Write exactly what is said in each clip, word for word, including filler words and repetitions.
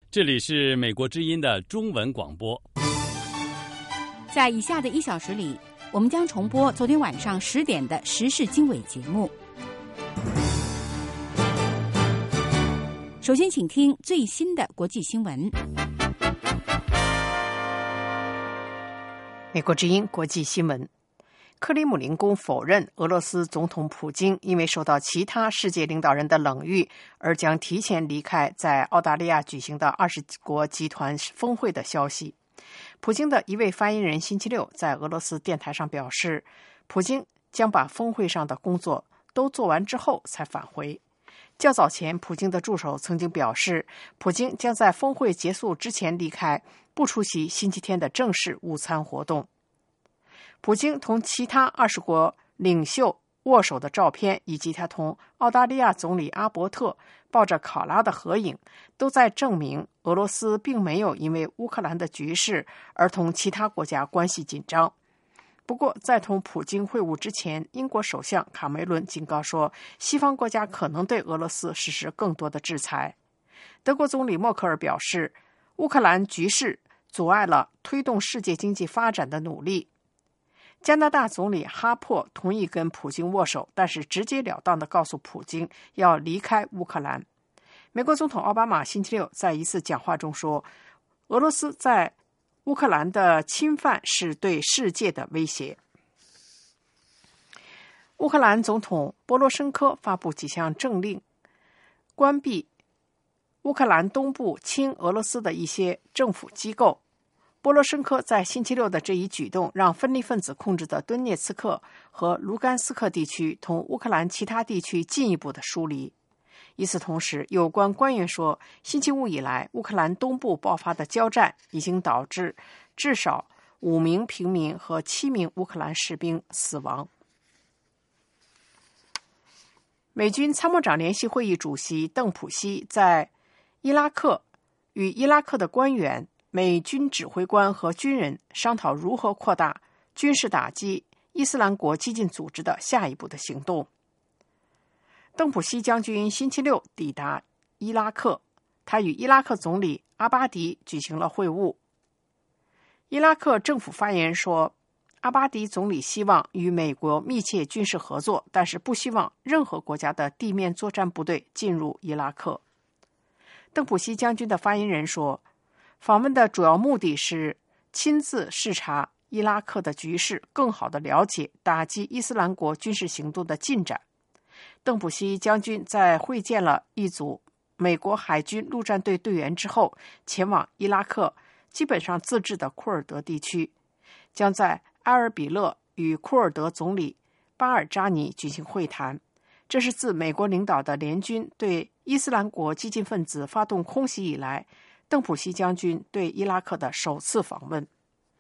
这里是美国之音的中文广播。 在以下的一小时里，我们将重播昨天晚上十点的时事经纬节目。首先请听最新的国际新闻。 美国之音国际新闻，克里姆林宫否认俄罗斯总统普京因为受到其他世界领导人的冷遇而将提前离开在澳大利亚举行的二十国集团峰会的消息。普京的一位发言人星期六在俄罗斯电台上表示，普京将把峰会上的工作都做完之后才返回。较早前，普京的助手曾经表示，普京将在峰会结束之前离开，不出席星期天的正式午餐活动。普京同其他二十国领袖握手的照片，以及他同澳大利亚总理阿伯特抱着考拉的合影，都在证明俄罗斯并没有因为乌克兰的局势而同其他国家关系紧张。不过，在同普京会晤之前，英国首相卡梅伦警告说，西方国家可能对俄罗斯实施更多的制裁。德国总理默克尔表示，乌克兰局势阻碍了推动世界经济发展的努力。加拿大总理哈珀同意跟普京握手，但是直截了当地告诉普京要离开乌克兰。美国总统奥巴马星期六在一次讲话中说，俄罗斯在乌克兰的侵犯是对世界的威胁。乌克兰总统波罗申科发布几项政令，关闭乌克兰东部亲俄罗斯的一些政府机构。波罗申科在星期六的这一举动，让分离分子控制的顿涅茨克和卢甘斯克地区同乌克兰其他地区进一步的疏离。与此同时，有关官员说，星期五以来，乌克兰东部爆发的交战已经导致至少五名平民和七名乌克兰士兵死亡。美军参谋长联席会议主席邓普西在伊拉克与伊拉克的官员、美军指挥官和军人商讨如何扩大军事打击伊斯兰国激进组织的下一步的行动。邓普西将军星期六抵达伊拉克，他与伊拉克总理阿巴迪举行了会晤。伊拉克政府发言人说，阿巴迪总理希望与美国密切军事合作，但是不希望任何国家的地面作战部队进入伊拉克。邓普西将军的发言人说，访问的主要目的是亲自视察伊拉克的局势，更好地了解打击伊斯兰国军事行动的进展。邓普西将军在会见了一组美国海军陆战队队员之后，前往伊拉克基本上自治的库尔德地区，将在埃尔比勒与库尔德总理巴尔扎尼举行会谈。这是自美国领导的联军对伊斯兰国激进分子发动空袭以来，邓普西将军对伊拉克的首次访问。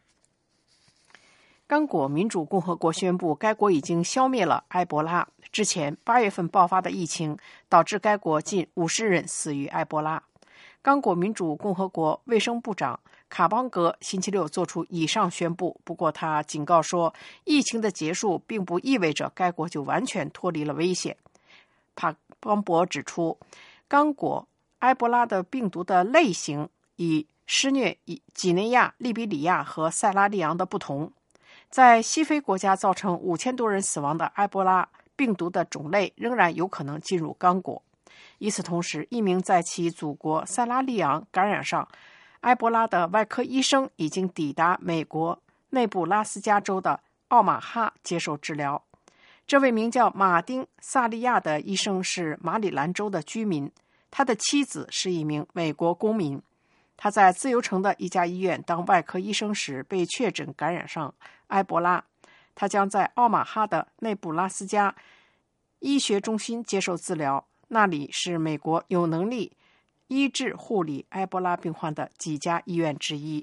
刚果民主共和国宣布，该国已经消灭了埃博拉。之前八月份爆发的疫情导致该国近五十人死于埃博拉。刚果民主共和国卫生部长卡邦格星期六做出以上宣布，不过他警告说，疫情的结束并不意味着该国就完全脱离了危险。卡邦博指出，刚果埃博拉的病毒的类型以施虐几内亚、利比里亚和塞拉利昂的不同。在西非国家造成五千多人死亡的埃博拉病毒的种类仍然有可能进入刚果。与此同时，一名在其祖国塞拉利昂感染上埃博拉的外科医生已经抵达美国内布拉斯加州的奥马哈接受治疗。这位名叫马丁·萨利亚的医生是马里兰州的居民，他的妻子是一名美国公民。他在自由城的一家医院当外科医生时被确诊感染上埃博拉，他将在奥马哈的内布拉斯加医学中心接受治疗，那里是美国有能力医治护理埃博拉病患的几家医院之一。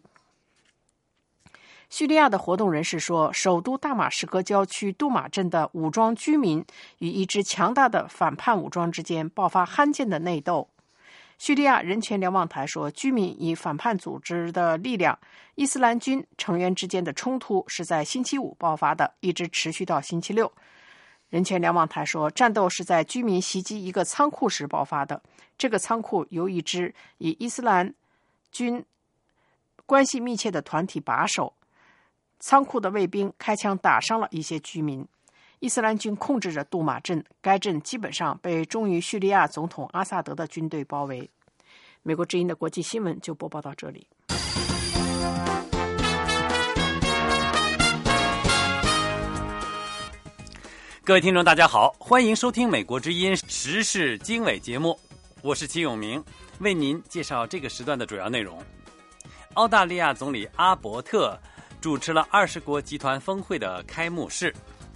叙利亚的活动人士说，首都大马士革郊区杜马镇的武装居民与一支强大的反叛武装之间爆发罕见的内斗。叙利亚人权瞭望台说，居民与反叛组织的力量伊斯兰军成员之间的冲突是在星期五爆发的，一直持续到星期六。人权瞭望台说，战斗是在居民袭击一个仓库时爆发的，这个仓库由一支以伊斯兰军关系密切的团体把守。仓库的卫兵开枪打伤了一些居民。伊斯兰军控制着杜马镇，该镇基本上被忠于叙利亚总统阿萨德的军队包围。美国之音的国际新闻就播报到这里。 各位听众大家好，欢迎收听美国之音时事经纬节目，我是齐永明，为您介绍这个时段的主要内容。澳大利亚总理阿伯特主持了二十国集团峰会的开幕式。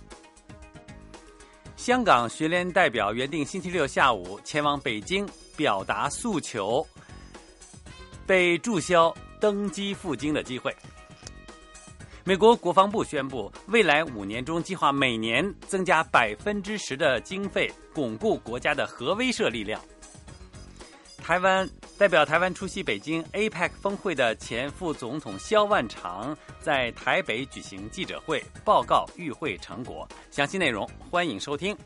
香港学联代表原定星期六下午前往北京表达诉求，被注销登机赴京的机会。美国国防部宣布，未来五年中计划每年增加百分之十的经费，巩固国家的核威慑力量。台湾代表台湾出席北京 A P E C 峰会的前副总统萧万长在台北举行记者会，报告与会成果。详细内容欢迎收听。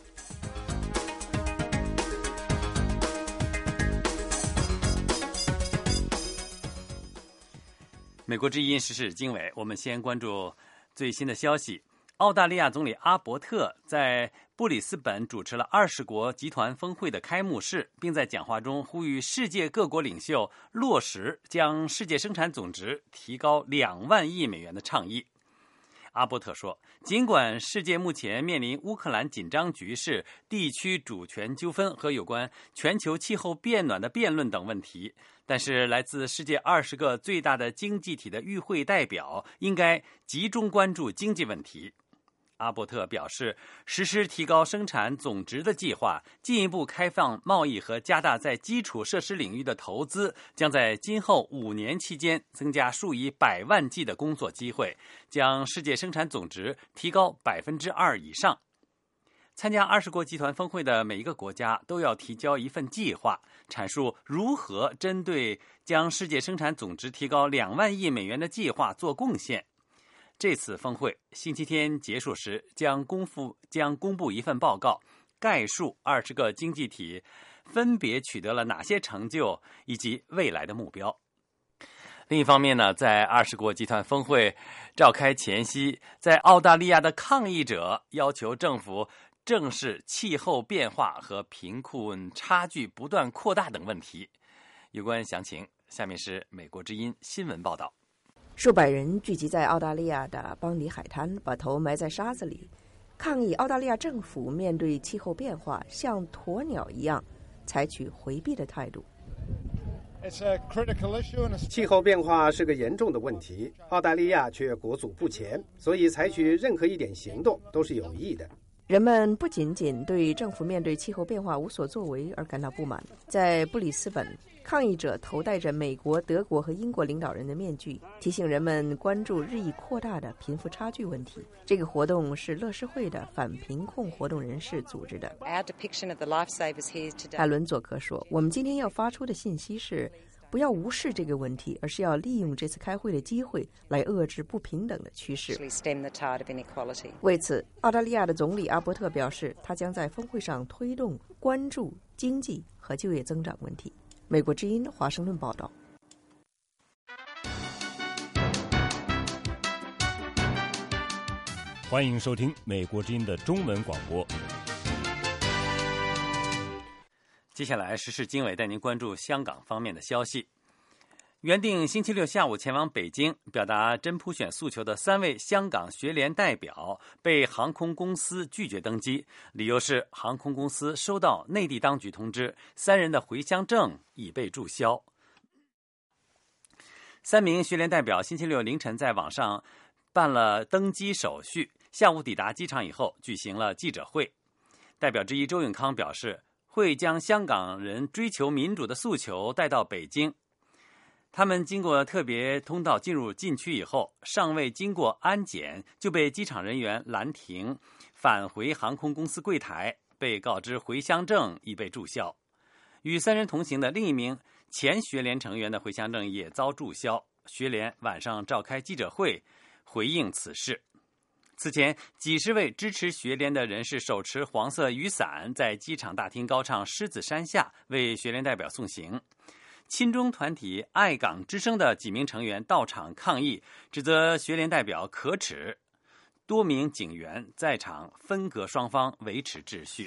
美国之音时事经纬，我们先关注最新的消息。澳大利亚总理阿伯特在布里斯本主持了二十国集团峰会的开幕式，并在讲话中呼吁世界各国领袖落实将世界生产总值提高两万亿美元的倡议。阿伯特说，尽管世界目前面临乌克兰紧张局势、地区主权纠纷和有关全球气候变暖的辩论等问题，但是来自世界二十个最大的经济体的与会代表应该集中关注经济问题。阿伯特表示，实施提高生产总值的计划，进一步开放贸易和加大在基础设施领域的投资，将在今后五年期间增加数以百万计的工作机会，将世界生产总值提高百分之二以上。参加二十国集团峰会的每一个国家都要提交一份计划，阐述如何针对将世界生产总值提高两万亿美元的计划做贡献。这次峰会星期天结束时将公布将公布一份报告，概述二十个经济体分别取得了哪些成就以及未来的目标。另一方面呢，在二十国集团峰会召开前夕，在澳大利亚的抗议者要求政府正视气候变化和贫困差距不断扩大等问题。有关详情，下面是美国之音新闻报道。 数百人聚集在澳大利亚的邦尼海滩，把头埋在沙子里，抗议澳大利亚政府面对气候变化像鸵鸟一样采取回避的态度。 气候变化是个严重的问题，澳大利亚却裹足不前，所以采取任何一点行动都是有益的。 人们不仅仅对政府面对气候变化无所作为而感到不满，在布里斯本，抗议者头戴着美国、德国和英国领导人的面具，提醒人们关注日益扩大的贫富差距问题。这个活动是乐施会的反贫困活动人士组织的。艾伦佐克说，我们今天要发出的信息是，不要无视这个问题，而是要利用这次开会的机会来遏制不平等的趋势。为此，澳大利亚的总理阿伯特表示，他将在峰会上推动关注经济和就业增长问题。美国之音华盛顿报道。 欢迎收听美国之音的中文广播。 接下来时事经纬带您关注香港方面的消息。原定星期六下午前往北京表达真普选诉求的三位香港学联代表被航空公司拒绝登机，理由是航空公司收到内地当局通知，三人的回乡证已被注销。三名学联代表星期六凌晨在网上办了登机手续，下午抵达机场以后举行了记者会。代表之一周永康表示，会将香港人追求民主的诉求带到北京。他们经过特别通道进入禁区以后，尚未经过安检就被机场人员拦停，返回航空公司柜台，被告知回乡证已被注销。与三人同行的另一名前学联成员的回乡证也遭注销。学联晚上召开记者会回应此事。此前，几十位支持学联的人士手持黄色雨伞，在机场大厅高唱《狮子山下》，为学联代表送行。 亲中团体爱港之声的几名成员到场抗议，指责学联代表可耻。多名警员在场分隔双方，维持秩序。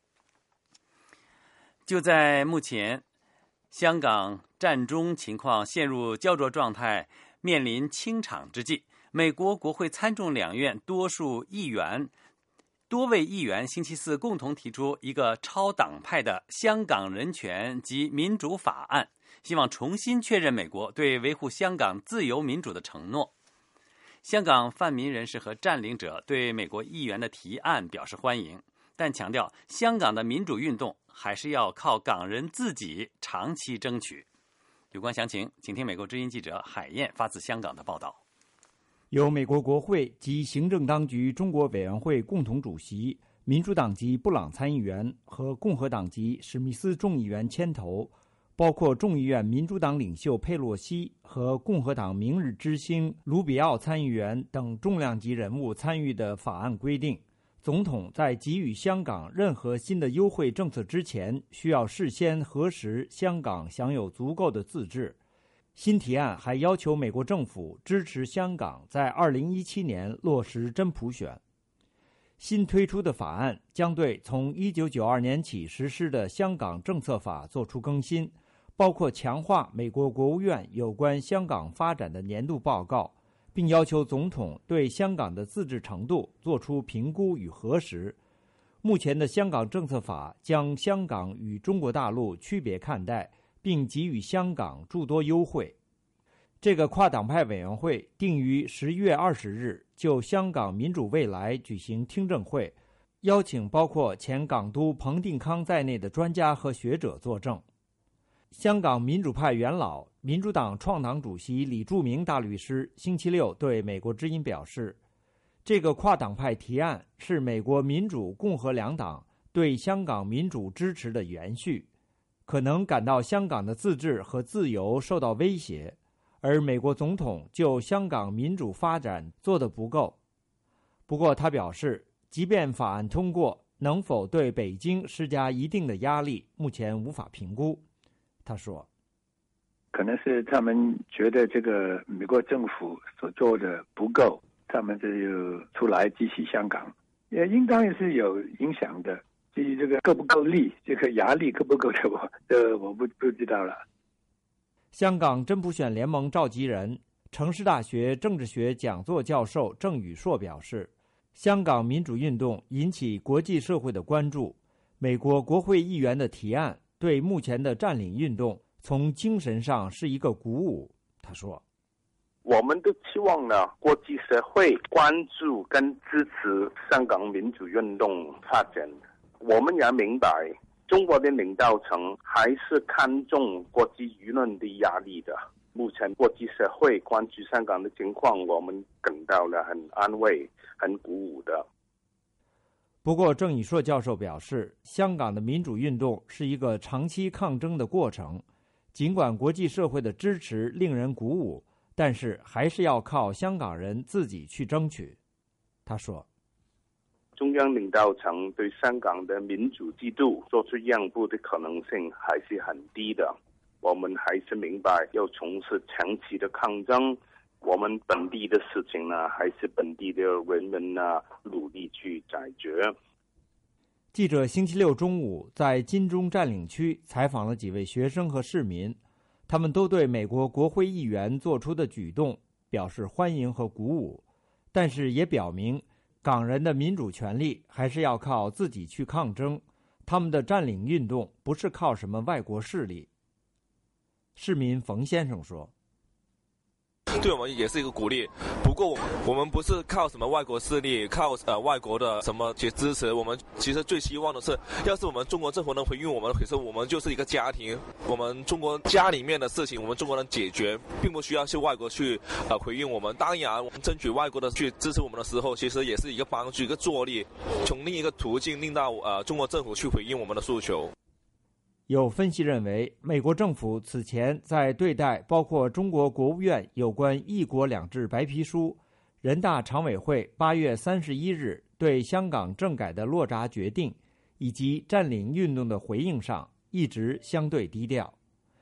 就在目前，香港战中情况陷入焦灼状态，面临清场之际，美国国会参众两院多数议员多位议员星期四共同提出一个超党派的香港人权及民主法案，希望重新确认美国对维护香港自由民主的承诺。香港泛民人士和占领者对美国议员的提案表示欢迎，但强调香港的民主运动还是要靠港人自己长期争取。有关详情，请听美国之音记者海燕发自香港的报道。 由美国国会及行政当局中国委员会共同主席、民主党籍布朗参议员和共和党籍史密斯众议员牵头，包括众议院民主党领袖佩洛西和共和党明日之星卢比奥参议员等重量级人物参与的法案规定，总统在给予香港任何新的优惠政策之前，需要事先核实香港享有足够的自治。新提案还要求美国政府支持香港在二零一七年落实真普选。新推出的法案将对从一九九二年起实施的香港政策法作出更新，包括强化美国国务院有关香港发展的年度报告，并要求总统对香港的自治程度作出评估与核实。目前的香港政策法将香港与中国大陆区别看待，并给予香港诸多优惠。这个跨党派委员会定于十一月二十日就香港民主未来举行听证会，邀请包括前港督彭定康在内的专家和学者作证。香港民主派元老、民主党创党主席李柱铭大律师星期六对美国之音表示，这个跨党派提案是美国民主共和两党对香港民主支持的延续，可能感到香港的自治和自由受到威胁，而美国总统就香港民主发展做得不够。不过他表示，即便法案通过，能否对北京施加一定的压力，目前无法评估。他说， 可能是他们觉得这个美国政府所做的不够，他们就出来支持香港，也应当也是有影响的。至于这个够不够力，这个压力够不够的，我这我不不知道了。 香港真普选联盟召集人、城市大学政治学讲座教授郑宇硕表示，香港民主运动引起国际社会的关注，美国国会议员的提案对目前的占领运动从精神上是一个鼓舞。他说， 我们都期望呢，国际社会关注跟支持香港民主运动发展。我们也明白，中国的领导层还是看重国际舆论的压力的。目前国际社会关注香港的情况，我们感到了很安慰、很鼓舞的。 不过，郑宇硕教授表示，香港的民主运动是一个长期抗争的过程，尽管国际社会的支持令人鼓舞，但是还是要靠香港人自己去争取。他说， 中央领导层对香港的民主制度做出让步的可能性还是很低的。我们还是明白要从事长期的抗争，我们本地的事情呢，还是本地的人们呢努力去解决。 记者星期六中午在金钟占领区采访了几位学生和市民，他们都对美国国会议员做出的举动表示欢迎和鼓舞，但是也表明港人的民主权利还是要靠自己去抗争，他们的占领运动不是靠什么外国势力。市民冯先生说， 对我们也是一个鼓励，不过我们我们不是靠什么外国势力，靠呃外国的什么去支持，我们其实最希望的是，要是我们中国政府能回应我们，其实我们就是一个家庭，我们中国家里面的事情，我们中国人解决，并不需要去外国去呃回应我们。当然，我们争取外国的去支持我们的时候，其实也是一个帮助，一个助力，从另一个途径令到呃中国政府去回应我们的诉求。 有分析认为，美国政府此前在对待包括中国国务院有关一国两制白皮书、人大常委会八月三十一日对香港政改的落闸决定以及占领运动的回应上，一直相对低调。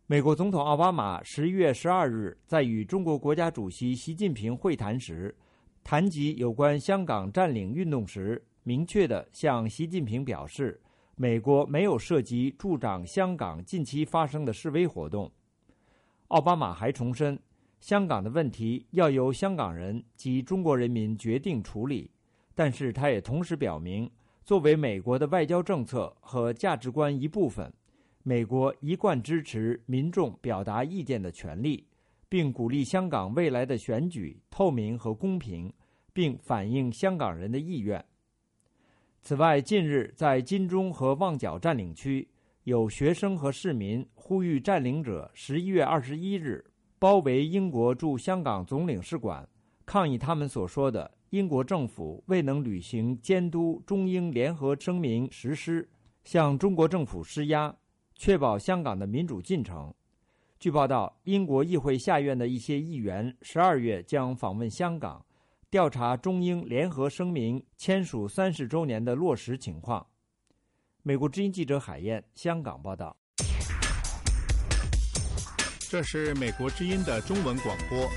美国总统奥巴马十一月十二日在与中国国家主席习近平会谈时，谈及有关香港占领运动时，明确地向习近平表示，美国没有涉及助长香港近期发生的示威活动。奥巴马还重申，香港的问题要由香港人及中国人民决定处理，但是他也同时表明，作为美国的外交政策和价值观一部分，美国一贯支持民众表达意见的权利，并鼓励香港未来的选举透明和公平，并反映香港人的意愿。此外，近日在金钟和旺角占领区，有学生和市民呼吁占领者十一月二十一日包围英国驻香港总领事馆，抗议他们所说的英国政府未能履行监督中英联合声明实施，向中国政府施压，确保香港的民主进程。据报道，英国议会下院的一些议员十二月将访问香港，调查中英联合声明签署三十周年的落实情况。美国之音记者海燕，香港报道。 这是美国之音的中文广播。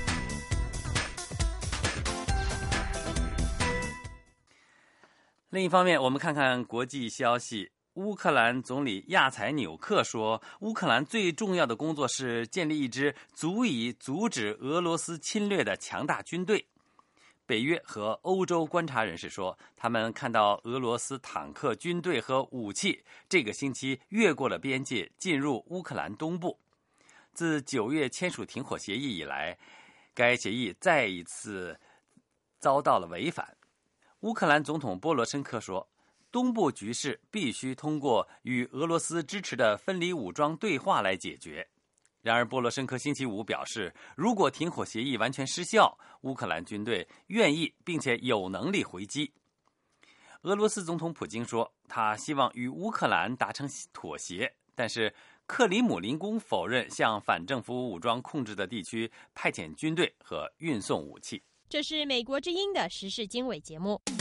另一方面，我们看看国际消息。乌克兰总理亚采纽克说，乌克兰最重要的工作是建立一支足以阻止俄罗斯侵略的强大军队。北约和欧洲观察人士说，他们看到俄罗斯坦克军队和武器这个星期越过了边界，进入乌克兰东部。自九月签署停火协议以来，该协议再一次遭到了违反。乌克兰总统波罗申科说，东部局势必须通过与俄罗斯支持的分离武装对话来解决。然而，波罗申科星期五表示，如果停火协议完全失效，乌克兰军队愿意并且有能力回击。俄罗斯总统普京说，他希望与乌克兰达成妥协，但是克里姆林宫否认向反政府武装控制的地区派遣军队和运送武器。 这是美国之音的时事经纬节目。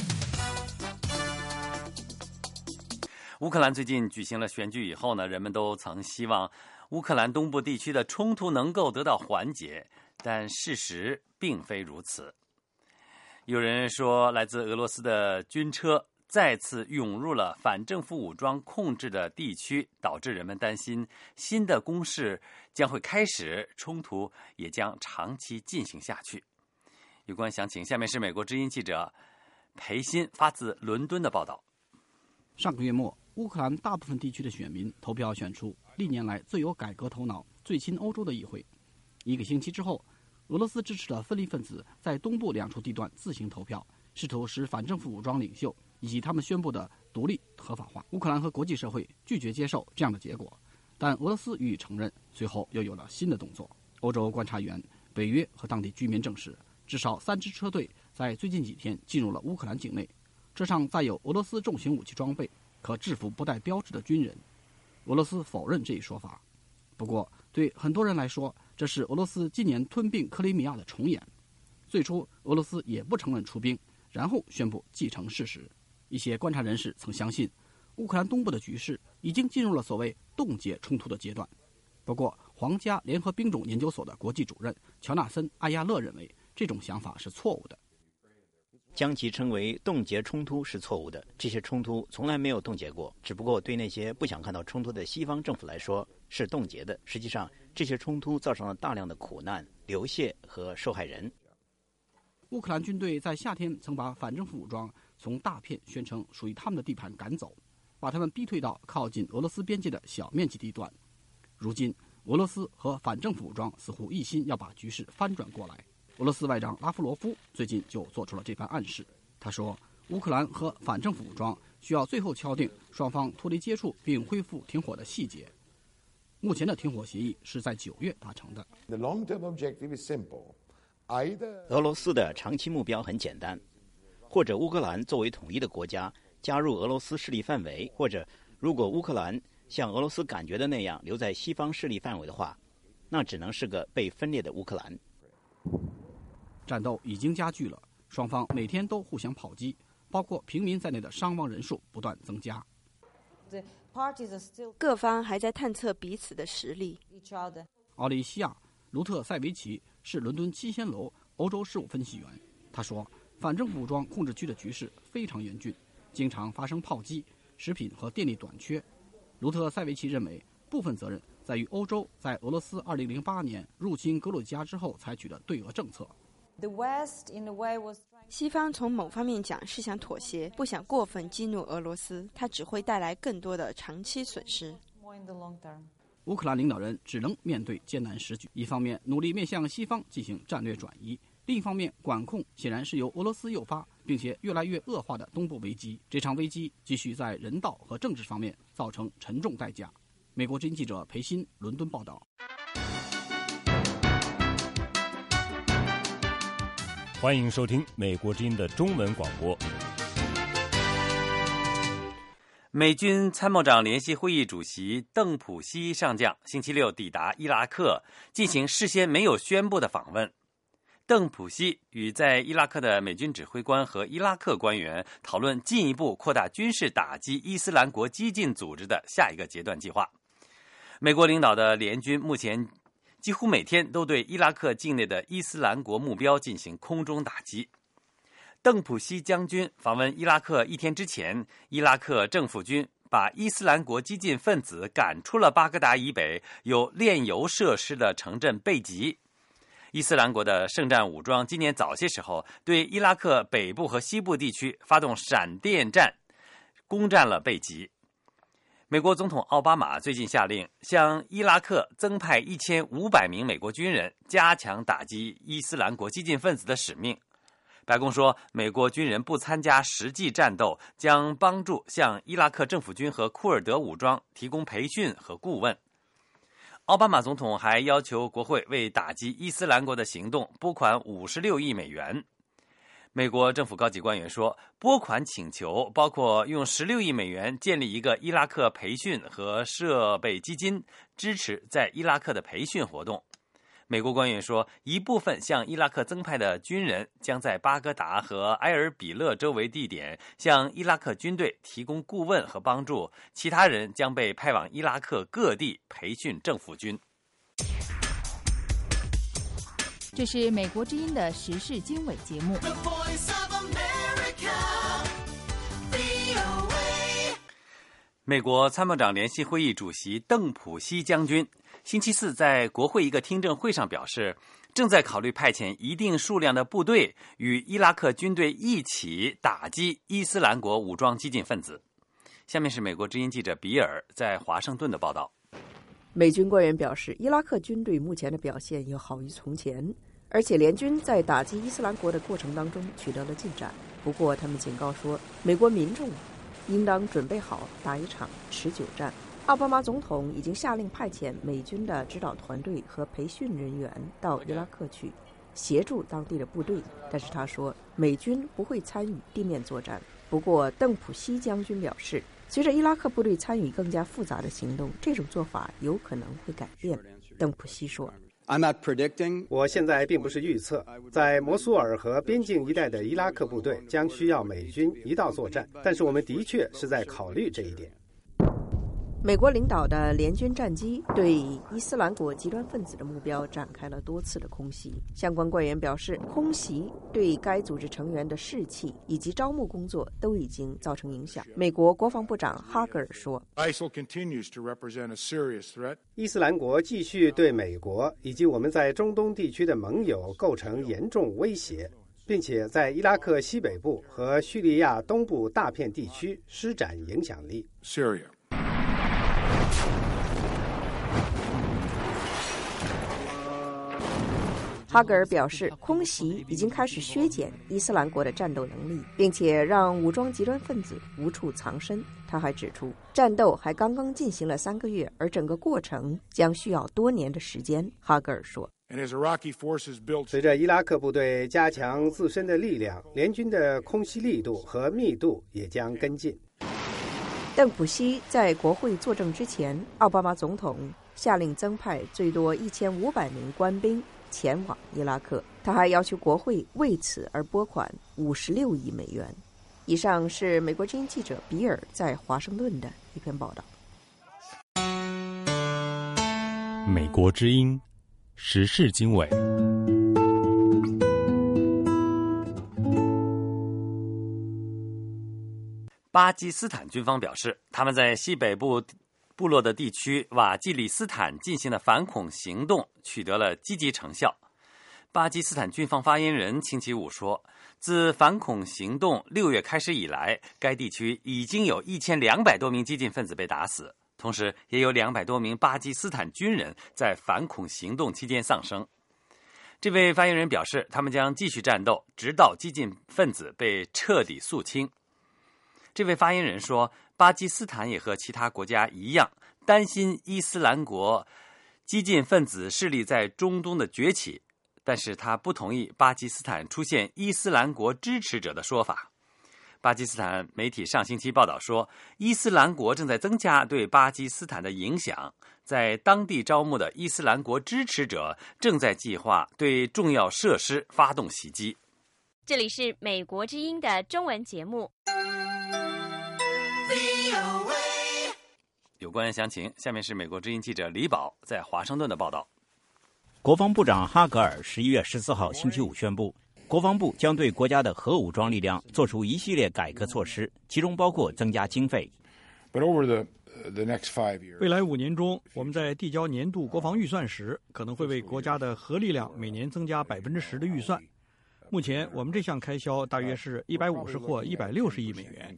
乌克兰最近举行了选举以后呢，人们都曾希望乌克兰东部地区的冲突能够得到缓解，但事实并非如此。有人说，来自俄罗斯的军车再次涌入了反政府武装控制的地区，导致人们担心新的攻势将会开始，冲突也将长期进行下去。有关详情，下面是美国之音记者裴鑫发自伦敦的报道。 上个月末，乌克兰大部分地区的选民投票选出历年来最有改革头脑、最亲欧洲的议会。一个星期之后，俄罗斯支持的分离分子在东部两处地段自行投票，试图使反政府武装领袖以及他们宣布的独立合法化。乌克兰和国际社会拒绝接受这样的结果，但俄罗斯予以承认。随后又有了新的动作。欧洲观察员、北约和当地居民证实，至少三支车队在最近几天进入了乌克兰境内，车上载有俄罗斯重型武器装备，可制服不带标志的军人。俄罗斯否认这一说法，不过对很多人来说，这是俄罗斯今年吞并克里米亚的重演。最初俄罗斯也不承认出兵，然后宣布继承事实。一些观察人士曾相信，乌克兰东部的局势已经进入了所谓冻结冲突的阶段。不过，皇家联合兵种研究所的国际主任乔纳森·艾亚勒认为，这种想法是错误的。 将其称为冻结冲突是错误的，这些冲突从来没有冻结过，只不过对那些不想看到冲突的西方政府来说是冻结的。实际上，这些冲突造成了大量的苦难、流血和受害人。 乌克兰军队在夏天曾把反政府武装从大片宣称属于他们的地盘赶走，把他们逼退到靠近俄罗斯边界的小面积地段。如今，俄罗斯和反政府武装似乎一心要把局势翻转过来。俄罗斯外长拉夫罗夫最近就做出了这番暗示。他说，乌克兰和反政府武装需要最后敲定双方脱离接触并恢复停火的细节。目前的停火协议是在九月达成的。 俄罗斯的长期目标很简单，或者乌克兰作为统一的国家加入俄罗斯势力范围，或者如果乌克兰像俄罗斯感觉的那样留在西方势力范围的话，那只能是个被分裂的乌克兰。 战斗已经加剧了，双方每天都互相炮击，包括平民在内的伤亡人数不断增加。 各方还在探测彼此的实力。 奥利西亚·卢特塞维奇是伦敦七仙楼欧洲事务分析员，他说，反政府武装控制区的局势非常严峻，经常发生炮击、食品和电力短缺。卢特塞维奇认为，部分责任在于欧洲在俄罗斯二零零八年入侵格鲁吉亚之后采取的对俄政策。 西方从某方面讲是想妥协，不想过分激怒俄罗斯，它只会带来更多的长期损失。 乌克兰领导人只能面对艰难时局，一方面努力面向西方进行战略转移，另一方面管控显然是由俄罗斯诱发并且越来越恶化的东部危机。这场危机继续在人道和政治方面造成沉重代价。美国之音记者裴鑫伦敦报道。 欢迎收听美国之音的中文广播。 美军参谋长联席会议主席邓普西上将星期六抵达伊拉克，进行事先没有宣布的访问。邓普西与在伊拉克的美军指挥官和伊拉克官员讨论进一步扩大军事打击伊斯兰国激进组织的下一个阶段计划。美国领导的联军目前几乎每天都对伊拉克境内的伊斯兰国目标进行空中打击。邓普西将军访问伊拉克一天之前，伊拉克政府军把伊斯兰国激进分子赶出了巴格达以北有炼油设施的城镇贝吉。伊斯兰国的圣战武装今年早些时候对伊拉克北部和西部地区发动闪电战，攻占了贝吉。美国总统奥巴马最近下令向伊拉克增派一千五百名美国军人，加强打击伊斯兰国激进分子的使命。白宫说，美国军人不参加实际战斗，将帮助向伊拉克政府军和库尔德武装提供培训和顾问。奥巴马总统还要求国会为打击伊斯兰国的行动拨款五十六亿美元。美国政府高级官员说，拨款请求包括用十六亿美元建立一个伊拉克培训和设备基金，支持在伊拉克的培训活动。美国官员说，一部分向伊拉克增派的军人将在巴格达和埃尔比勒周围地点向伊拉克军队提供顾问和帮助，其他人将被派往伊拉克各地培训政府军。 这是美国之音的时事经纬节目。 美国参谋长联席会议主席邓普西将军星期四在国会一个听证会上表示，正在考虑派遣一定数量的部队与伊拉克军队一起打击伊斯兰国武装激进分子。下面是美国之音记者比尔在华盛顿的报道。 美军官员表示，伊拉克军队目前的表现要好于从前，而且联军在打击伊斯兰国的过程当中取得了进展。不过他们警告说，美国民众应当准备好打一场持久战。奥巴马总统已经下令派遣美军的指导团队和培训人员到伊拉克去协助当地的部队，但是他说美军不会参与地面作战。不过邓普西将军表示，随着伊拉克部队参与更加复杂的行动，这种做法有可能会改变。邓普西说， 我现在并不是预测，在摩苏尔和边境一带的伊拉克部队将需要美军一道作战，但是我们的确是在考虑这一点。 美国领导的联军战机对伊斯兰国极端分子的目标展开了多次的空袭。相关官员表示，空袭对该组织成员的士气以及招募工作都已经造成影响。美国国防部长哈格尔说， 伊斯兰国继续对美国以及我们在中东地区的盟友构成严重威胁，并且在伊拉克西北部和叙利亚东部大片地区施展影响力。 Syria 哈格尔表示，空袭已经开始削减伊斯兰国的战斗能力，并且让武装极端分子无处藏身。他还指出，战斗还刚刚进行了三个月，而整个过程将需要多年的时间。哈格尔说， 随着伊拉克部队加强自身的力量，联军的空袭力度和密度也将跟进。 邓普西在国会作证之前，奥巴马总统下令增派最多一千五百名官兵前往伊拉克，他还要求国会为此而拨款五十六亿美元。以上是美国之音记者比尔在华盛顿的一篇报道。 美国之音时事经纬。 巴基斯坦军方表示，他们在西北部部落的地区瓦季里斯坦进行的反恐行动取得了积极成效。巴基斯坦军方发言人星期五说，自反恐行动六月开始以来，该地区已经有一千两百多名激进分子被打死，同时也有两百多名巴基斯坦军人在反恐行动期间丧生。这位发言人表示，他们将继续战斗，直到激进分子被彻底肃清。这位发言人说，巴基斯坦也和其他国家一样，担心伊斯兰国激进分子势力在中东的崛起，但是他不同意巴基斯坦出现伊斯兰国支持者的说法。巴基斯坦媒体上星期报道说，伊斯兰国正在增加对巴基斯坦的影响，在当地招募的伊斯兰国支持者正在计划对重要设施发动袭击。 这里是美国之音的中文节目。 有关详情，下面是美国之音记者李宝在华盛顿的报道。 国防部长哈格尔十一月十四号星期五宣布，国防部将对国家的核武装力量做出一系列改革措施，其中包括增加经费。 未来五年中，我们在递交年度国防预算时，可能会为国家的核力量每年增加百分之十的预算。目前，我们这项开销大约是一百五十或一百六十亿美元。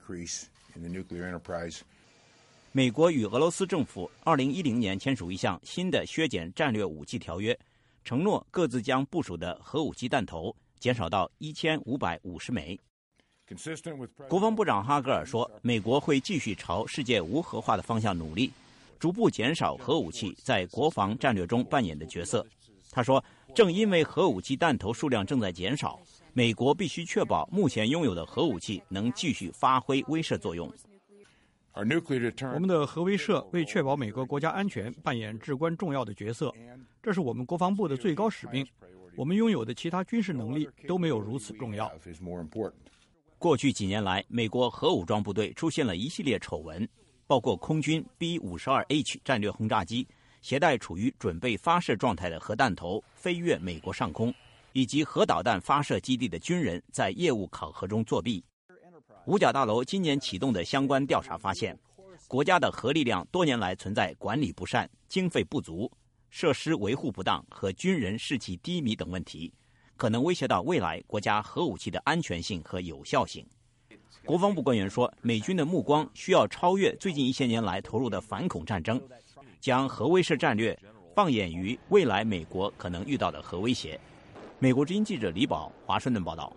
美国与俄罗斯政府二零一零年签署一项新的削减战略武器条约，承诺各自将部署的核武器弹头减少到一千五百五十枚。国防部长哈格尔说，美国会继续朝世界无核化的方向努力，逐步减少核武器在国防战略中扮演的角色。他说，正因为核武器弹头数量正在减少，美国必须确保目前拥有的核武器能继续发挥威慑作用。 我们的核威慑为确保美国国家安全扮演至关重要的角色，这是我们国防部的最高使命。我们拥有的其他军事能力都没有如此重要。 过去几年来，美国核武装部队出现了一系列丑闻，包括空军 B 五十二 H 战略轰炸机携带处于准备发射状态的核弹头飞越美国上空，以及核导弹发射基地的军人在业务考核中作弊。五角大楼今年启动的相关调查发现，国家的核力量多年来存在管理不善、经费不足、设施维护不当和军人士气低迷等问题，可能威胁到未来国家核武器的安全性和有效性。国防部官员说，美军的目光需要超越最近一些年来投入的反恐战争，将核威慑战略放眼于未来美国可能遇到的核威胁。美国之音记者李宝，华盛顿报道。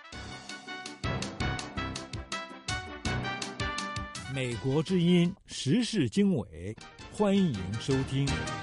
美国之音时事经纬，欢迎收听。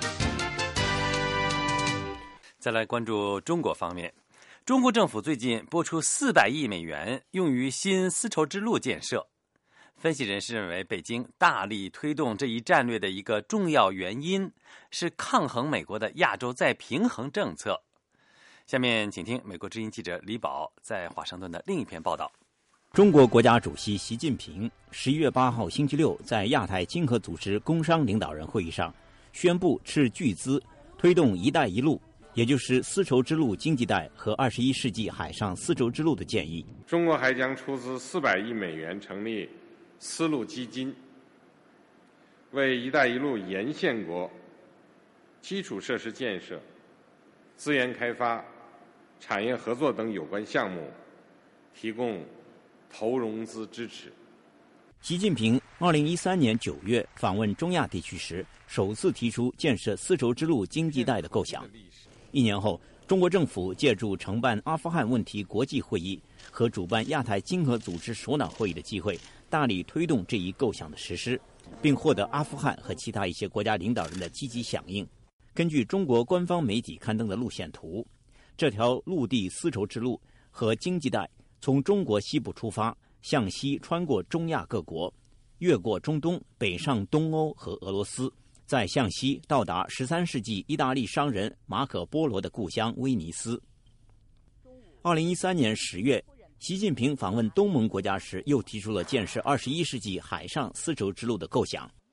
再来关注中国方面，中国政府最近拨出四百亿美元用于新丝绸之路建设。分析人士认为，北京大力推动这一战略的一个重要原因是抗衡美国的亚洲再平衡政策。下面请听美国之音记者李宝在华盛顿的另一篇报道。 中国国家主席习近平十一月八号星期六在亚太经合组织工商领导人会议上宣布斥巨资推动“一带一路”，也就是丝绸之路经济带和二十一世纪海上丝绸之路的建议。 中国还将出资四百亿美元成立丝路基金，为“一带一路”沿线国基础设施建设、资源开发、产业合作等有关项目提供投融资支持。 习近平二零一三年九月访问中亚地区时，首次提出建设丝绸之路经济带的构想。一年后，中国政府借助承办阿富汗问题国际会议和主办亚太经合组织首脑会议的机会，大力推动这一构想的实施，并获得阿富汗和其他一些国家领导人的积极响应。根据中国官方媒体刊登的路线图，这条陆地丝绸之路和经济带从中国西部出发，向西穿过中亚各国，越过中东，北上东欧和俄罗斯，再向西到达十三世纪意大利商人马可·波罗的故乡威尼斯。二零一三年十月，习近平访问东盟国家时，又提出了建设二十一世纪海上丝绸之路的构想。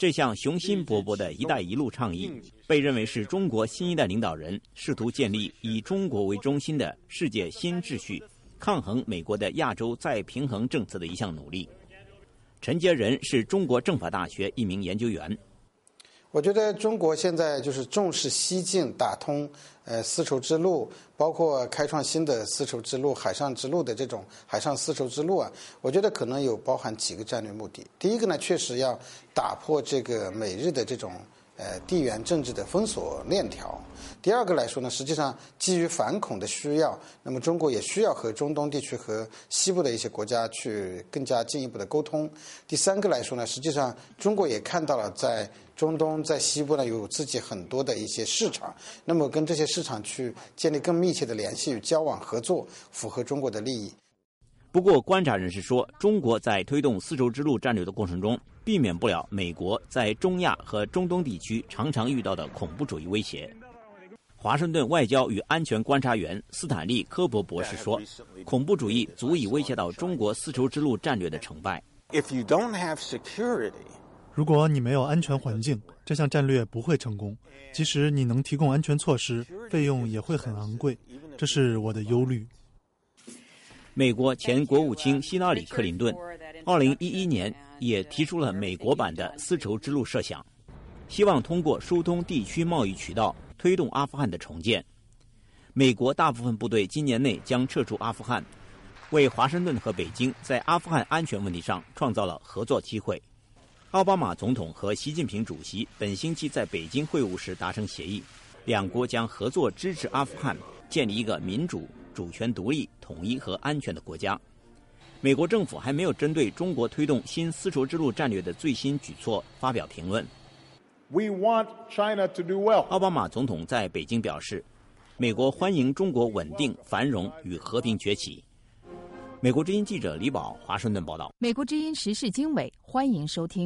这项雄心勃勃的一带一路倡议被认为是中国新一代领导人试图建立以中国为中心的世界新秩序，抗衡美国的亚洲再平衡政策的一项努力。陈杰仁是中国政法大学一名研究员。 我觉得中国现在就是重视西进，打通呃丝绸之路，包括开创新的丝绸之路、海上之路的这种海上丝绸之路啊，我觉得可能有包含几个战略目的。第一个呢，确实要打破这个美日的这种呃地缘政治的封锁链条。第二个来说呢，实际上基于反恐的需要，那么中国也需要和中东地区和西部的一些国家去更加进一步的沟通。第三个来说呢，实际上中国也看到了在中东在西部呢有自己很多的一些市场，那么跟这些市场去建立更密切的联系与交往合作，符合中国的利益。 不过观察人士说，中国在推动丝绸之路战略的过程中，避免不了美国在中亚和中东地区常常遇到的恐怖主义威胁。华盛顿外交与安全观察员斯坦利·科伯博士说，恐怖主义足以威胁到中国丝绸之路战略的成败。 如果你没有安全环境，这项战略不会成功。即使你能提供安全措施，费用也会很昂贵，这是我的忧虑。 美国前国务卿希拉里·克林顿二零一一年也提出了美国版的丝绸之路设想，希望通过疏通地区贸易渠道推动阿富汗的重建。美国大部分部队今年内将撤出阿富汗，为华盛顿和北京在阿富汗安全问题上创造了合作机会。奥巴马总统和习近平主席本星期在北京会晤时达成协议，两国将合作支持阿富汗建立一个民主、主权独立、统一和安全的国家。美国政府还没有针对中国推动新丝绸之路战略的最新举措发表评论。 We want China to do well. 奥巴马总统在北京表示，美国欢迎中国稳定、繁荣与和平崛起。美国之音记者李宝华盛顿报道。 美国之音时事经纬，欢迎收听。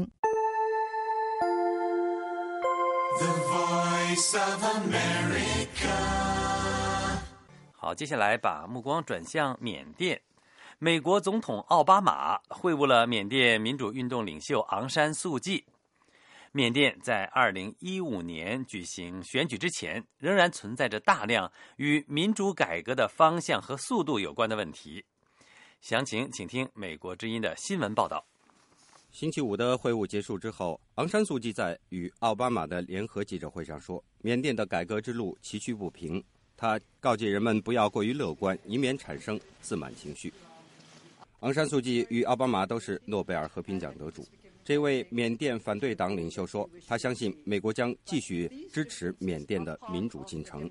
The Voice of America。 好，接下来把目光转向缅甸。美国总统奥巴马会晤了缅甸民主运动领袖昂山素季。缅甸在二零一五年举行选举之前，仍然存在着大量与民主改革的方向和速度有关的问题。详情请听美国之音的新闻报道。 星期五的会晤结束之后，昂山素季在与奥巴马的联合记者会上说，缅甸的改革之路崎岖不平，他告诫人们不要过于乐观，以免产生自满情绪。昂山素季与奥巴马都是诺贝尔和平奖得主。这位缅甸反对党领袖说，他相信美国将继续支持缅甸的民主进程。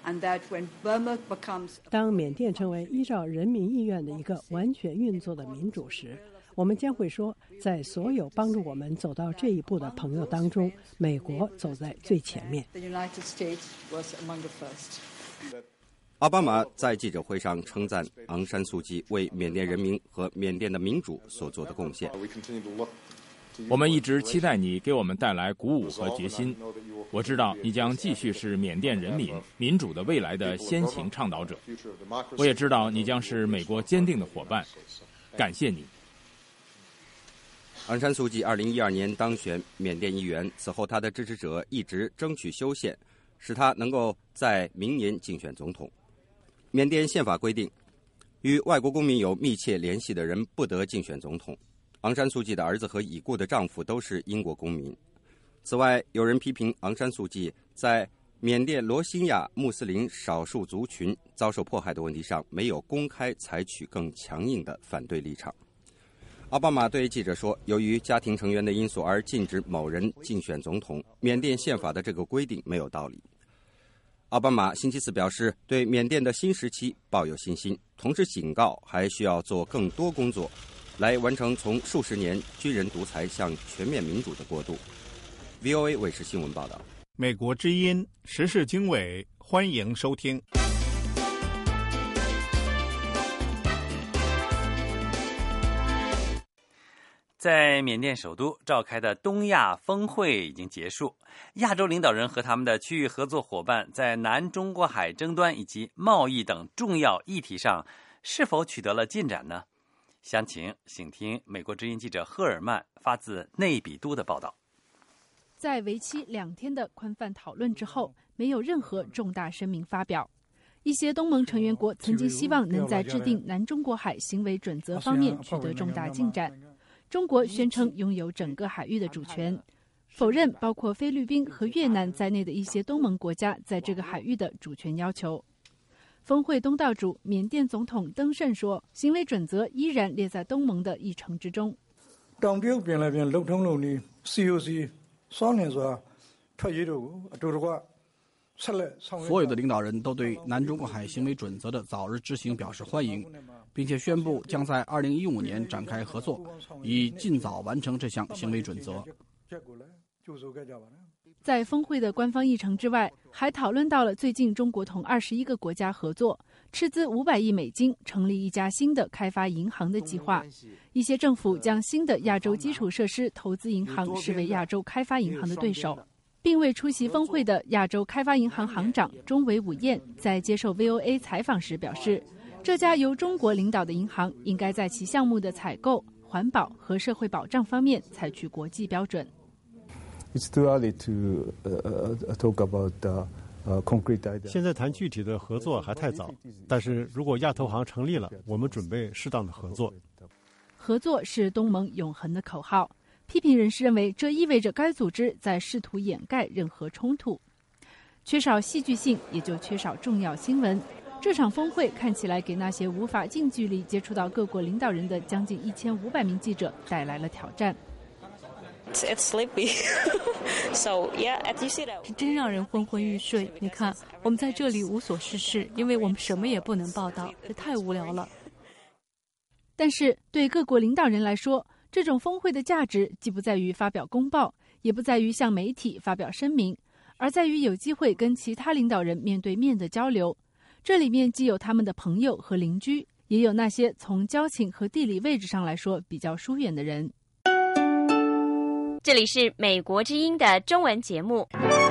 当缅甸成为依照人民意愿的一个完全运作的民主时，我们将会说，在所有帮助我们走到这一步的朋友当中，美国走在最前面。 奥巴马在记者会上称赞昂山素季为缅甸人民和缅甸的民主所做的贡献。 我们一直期待你给我们带来鼓舞和决心。我知道你将继续是缅甸人民民主的未来的先行倡导者。我也知道你将是美国坚定的伙伴。感谢你。 昂山素季二零一二年当选缅甸议员，此后他的支持者一直争取修宪，使他能够在明年竞选总统。缅甸宪法规定，与外国公民有密切联系的人不得竞选总统。昂山素季的儿子和已故的丈夫都是英国公民。此外，有人批评昂山素季在缅甸罗兴亚穆斯林少数族群遭受迫害的问题上没有公开采取更强硬的反对立场。奥巴马对记者说，由于家庭成员的因素而禁止某人竞选总统，缅甸宪法的这个规定没有道理。奥巴马星期四表示，对缅甸的新时期抱有信心，同时警告还需要做更多工作，来完成从数十年军人独裁向全面民主的过渡。V O A 卫视新闻报道。 美国之音时事经纬，欢迎收听。 在缅甸首都召开的东亚峰会已经结束，亚洲领导人和他们的区域合作伙伴在南中国海争端以及贸易等重要议题上是否取得了进展呢？详情请听美国之音记者赫尔曼发自内比都的报道。 在为期两天的宽泛讨论之后，没有任何重大声明发表。一些东盟成员国曾经希望能在制定南中国海行为准则方面取得重大进展。中国宣称拥有整个海域的主权，否认包括菲律宾和越南在内的一些东盟国家在这个海域的主权要求。峰会东道主缅甸总统登盛说，行为准则依然列在东盟的议程之中。 當表邊裏邊六通路呢 C O C 三年咗退役咗做咗話。 所有的领导人都对南中国海行为准则的早日执行表示欢迎，并且宣布将在二零一五年展开合作，以尽早完成这项行为准则。 在峰会的官方议程之外，还讨论到了最近中国同二十一个国家合作，斥资五百亿美金成立一家新的开发银行的计划。一些政府将新的亚洲基础设施投资银行视为亚洲开发银行的对手。并未出席峰会的亚洲开发银行行长中维武彦在接受 V O A 采访时表示，这家由中国领导的银行应该在其项目的采购、环保和社会保障方面采取国际标准。 现在谈具体的合作还太早，但是如果亚投行成立了，我们准备适当的合作。 合作是东盟永恒的口号。批评人士认为，这意味着该组织在试图掩盖任何冲突。缺少戏剧性，也就缺少重要新闻。这场峰会看起来给那些无法近距离接触到各国领导人的将近一千五百名记者带来了挑战。 It's sleepy. So yeah, as you see that. 这真让人昏昏欲睡。你看，我们在这里无所事事，因为我们什么也不能报道，这太无聊了。 但是对各国领导人来说，这种峰会的价值既不在于发表公报，也不在于向媒体发表声明，而在于有机会跟其他领导人面对面的交流。这里面既有他们的朋友和邻居，也有那些从交情和地理位置上来说比较疏远的人。 这里是美国之音的中文节目。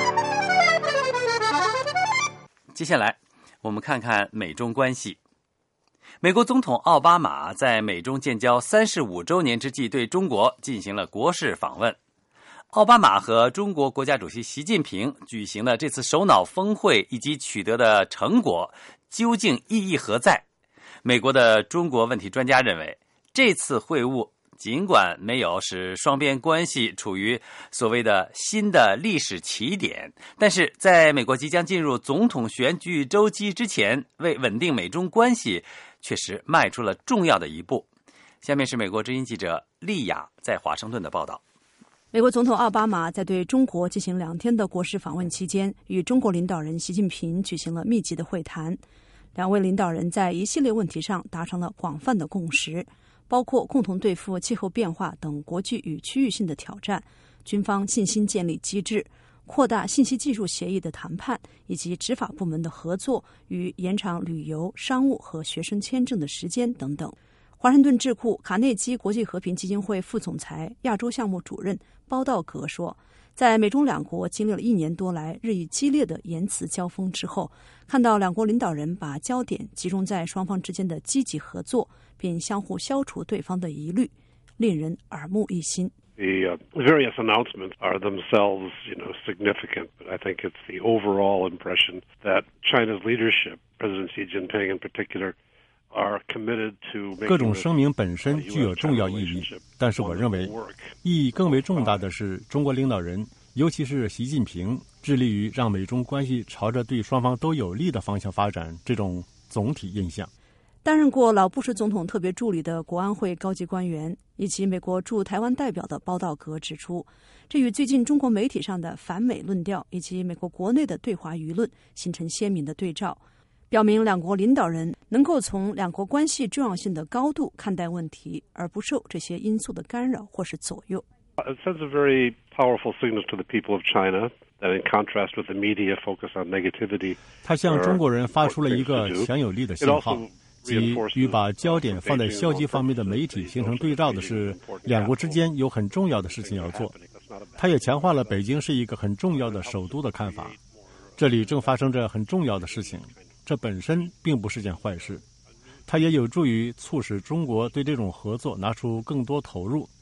接下来我们看看美中关系。美国总统奥巴马在美中建交三十五周年之际对中国进行了国事访问。奥巴马和中国国家主席习近平举行的这次首脑峰会以及取得的成果究竟意义何在？美国的中国问题专家认为，这次会晤尽管没有使双边关系处于所谓的新的历史起点，但是在美国即将进入总统选举周期之前，为稳定美中关系确实迈出了重要的一步。下面是美国之音记者丽雅在华盛顿的报道。 美国总统奥巴马在对中国进行两天的国事访问期间，与中国领导人习近平举行了密集的会谈。两位领导人在一系列问题上达成了广泛的共识，包括共同对付气候变化等国际与区域性的挑战、军方信心建立机制、扩大信息技术协议的谈判，以及执法部门的合作与延长旅游、商务和学生签证的时间等等。华盛顿智库卡内基国际和平基金会副总裁、亚洲项目主任包道格说，在美中两国经历了一年多来日益激烈的言辞交锋之后，看到两国领导人把焦点集中在双方之间的积极合作，并相互消除对方的疑虑，令人耳目一新。 The uh, various announcements are themselves, you know, significant, but I think it's the overall impression that China's leadership, President Xi Jinping in particular, are committed to making 各种声明本身具有重要意义，但是我认为意义更为重大的是中国领导人，尤其是习近平，致力于让美中关系朝着对双方都有利的方向发展，这种总体印象。 担任过老布什总统特别助理的国安会高级官员以及美国驻台湾代表的包道格指出，这与最近中国媒体上的反美论调以及美国国内的对华舆论形成鲜明的对照，表明两国领导人能够从两国关系重要性的高度看待问题，而不受这些因素的干扰或是左右。 It sends a very powerful signal to the people of China that in contrast with the media focus on negativity. 它向中国人发出了一个强有力的信号，即与把焦点放在消极方面的媒体形成对照的是，两国之间有很重要的事情要做。它也强化了北京是一个很重要的首都的看法，这里正发生着很重要的事情。这本身并不是件坏事，它也有助于促使中国对这种合作拿出更多投入。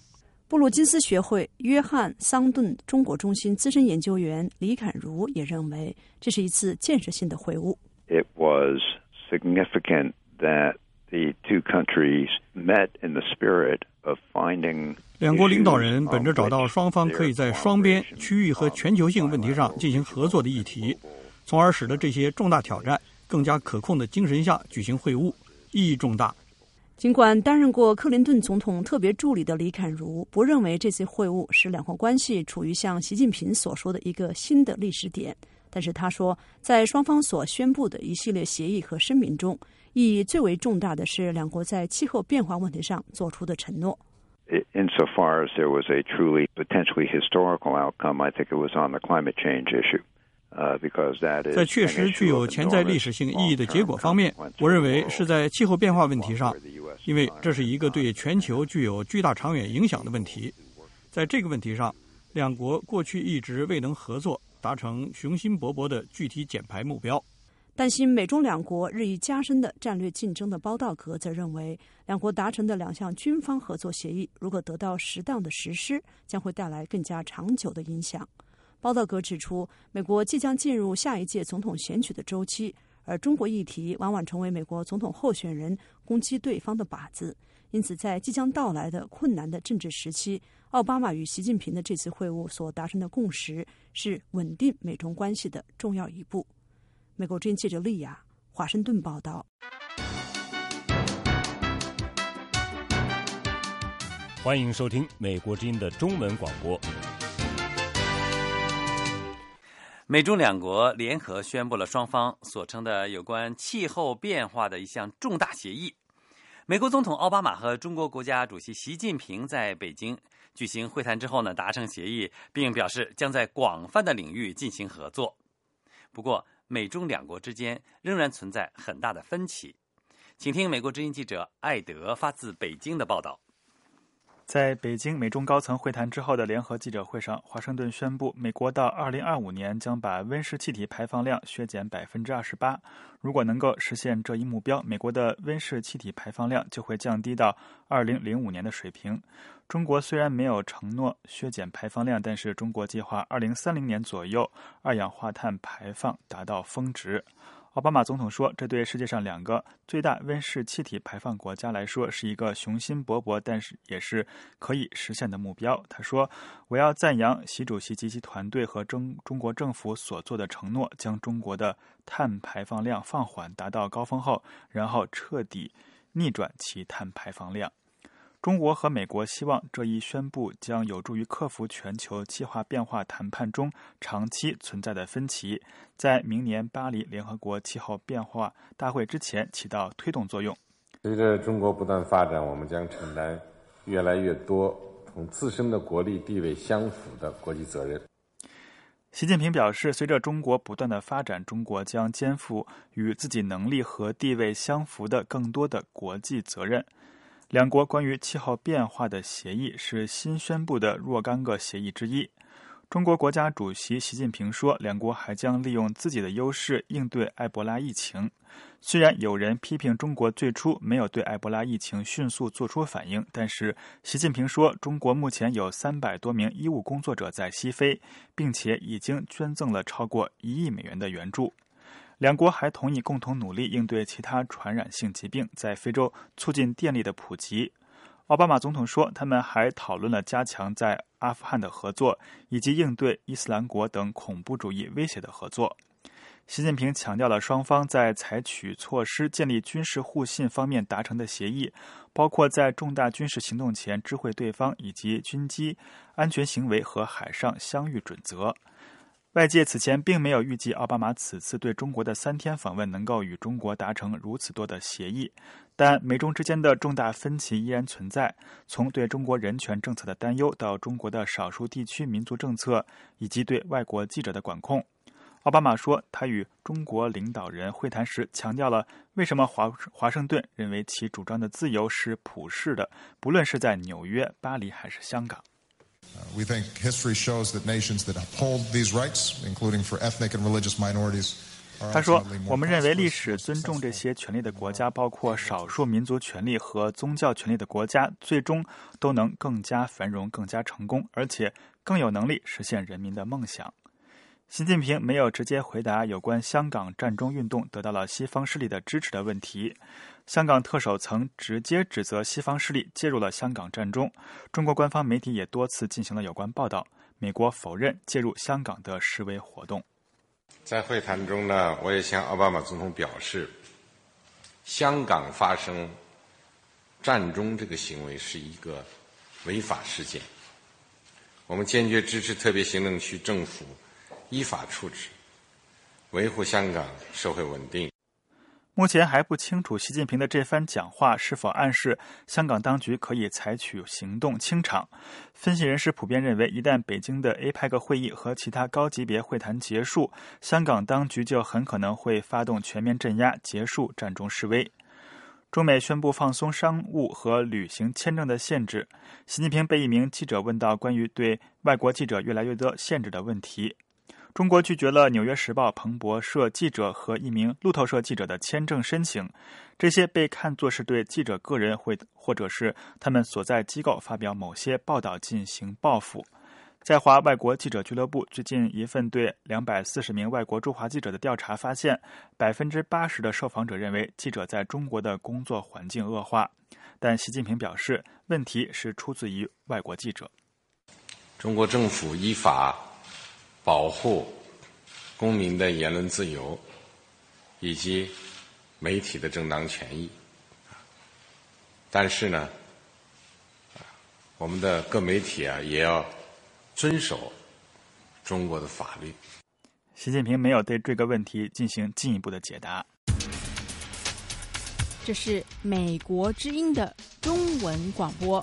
布鲁金斯学会约翰桑顿中国中心资深研究员李侃如也认为，这是一次建设性的会晤。 It was significant that the two countries met in the spirit of finding 两国领导人本着找到双方可以在双边、区域和全球性问题上进行合作的议题，从而使得这些重大挑战更加可控的精神下举行会晤，意义重大。 尽管担任过克林顿总统特别助理的李侃如不认为这次会晤使两国关系处于像习近平所说的一个新的历史点，但是他说，在双方所宣布的一系列协议和声明中，意义最为重大的是两国在气候变化问题上做出的承诺。 Insofar as there was a truly potentially historical outcome, I think it was on the climate change issue. 在确实具有潜在历史性意义的结果方面，我认为是在气候变化问题上，因为这是一个对全球具有巨大长远影响的问题。在这个问题上，两国过去一直未能合作达成雄心勃勃的具体减排目标。 担心美中两国日益加深的战略竞争的包道格则认为，两国达成的两项军方合作协议如果得到适当的实施，将会带来更加长久的影响。包道格指出，美国即将进入下一届总统选举的周期，而中国议题往往成为美国总统候选人攻击对方的靶子。因此，在即将到来的困难的政治时期，奥巴马与习近平的这次会晤所达成的共识是稳定美中关系的重要一步。美国之音记者莉亚，华盛顿报道。 欢迎收听美国之音的中文广播。 美中两国联合宣布了双方所称的有关气候变化的一项重大协议。美国总统奥巴马和中国国家主席习近平在北京举行会谈之后呢，达成协议，并表示将在广泛的领域进行合作。不过，美中两国之间仍然存在很大的分歧。请听美国之音记者艾德发自北京的报道。 在北京美中高层会谈之后的联合记者会上，华盛顿宣布，美国到二零二五年将把温室气体排放量削减百分之二十八。如果能够实现这一目标，美国的温室气体排放量就会降低到二零零五年的水平。中国虽然没有承诺削减排放量，但是中国计划二零三零年左右二氧化碳排放达到峰值。奥巴马总统说，这对世界上两个最大温室气体排放国家来说是一个雄心勃勃，但是也是可以实现的目标。他说，我要赞扬习主席及其团队和中中国政府所做的承诺，将中国的碳排放量放缓达到高峰后，然后彻底逆转其碳排放量。中国和美国希望这一宣布将有助于克服全球气候变化谈判中长期存在的分歧，在明年巴黎联合国气候变化大会之前起到推动作用。 随着中国不断发展，我们将承担越来越多同自身的国力地位相符的国际责任。 习近平表示，随着中国不断的发展，中国将肩负与自己能力和地位相符的更多的国际责任。两国关于气候变化的协议是新宣布的若干个协议之一。中国国家主席习近平说，两国还将利用自己的优势应对埃博拉疫情。虽然有人批评中国最初没有对埃博拉疫情迅速做出反应，但是习近平说，中国目前有三百多名医务工作者在西非，并且已经捐赠了超过一亿美元的援助。两国还同意共同努力应对其他传染性疾病，在非洲促进电力的普及。奥巴马总统说，他们还讨论了加强在阿富汗的合作，以及应对伊斯兰国等恐怖主义威胁的合作。习近平强调了双方在采取措施建立军事互信方面达成的协议，包括在重大军事行动前知会对方，以及军机安全行为和海上相遇准则。外界此前并没有预计奥巴马此次对中国的三天访问能够与中国达成如此多的协议，但美中之间的重大分歧依然存在，从对中国人权政策的担忧到中国的少数地区民族政策，以及对外国记者的管控。奥巴马说，他与中国领导人会谈时强调了为什么华华盛顿认为其主张的自由是普世的，不论是在纽约、巴黎还是香港。 We think history shows that nations that uphold these rights, including for ethnic and religious minorities, 他说，我们认为历史尊重这些权利的国家，包括少数民族权利和宗教权利的国家，最终都能更加繁荣、更加成功，而且更有能力实现人民的梦想。习近平没有直接回答有关香港战中运动得到了西方势力的支持的问题。香港特首曾直接指责西方势力介入了香港战中，中国官方媒体也多次进行了有关报道。美国否认介入香港的示威活动。 在会谈中呢，我也向奥巴马总统表示，香港发生战中这个行为是一个违法事件，我们坚决支持特别行政区政府依法处置，维护香港社会稳定。 目前还不清楚习近平的这番讲话是否暗示香港当局可以采取行动清场。分析人士普遍认为，一旦北京的 A PEC 会议和其他高级别会谈结束，香港当局就很可能会发动全面镇压，结束战中示威。中美宣布放松商务和旅行签证的限制。习近平被一名记者问到关于对外国记者越来越多限制的问题。中国拒绝了《纽约时报》彭博社记者和一名路透社记者的签证申请，这些被看作是对记者个人会或者是他们所在机构发表某些报道进行报复。在华外国记者俱乐部最近一份对两百四十名外国驻华记者的调查发现，百分之八十的受访者认为记者在中国的工作环境恶化。但习近平表示，问题是出自于外国记者。 中国政府依法保护公民的言论自由以及媒体的正当权益，但是呢，我们的各媒体啊也要遵守中国的法律。 习近平没有对这个问题进行进一步的解答。 这是美国之音的中文广播。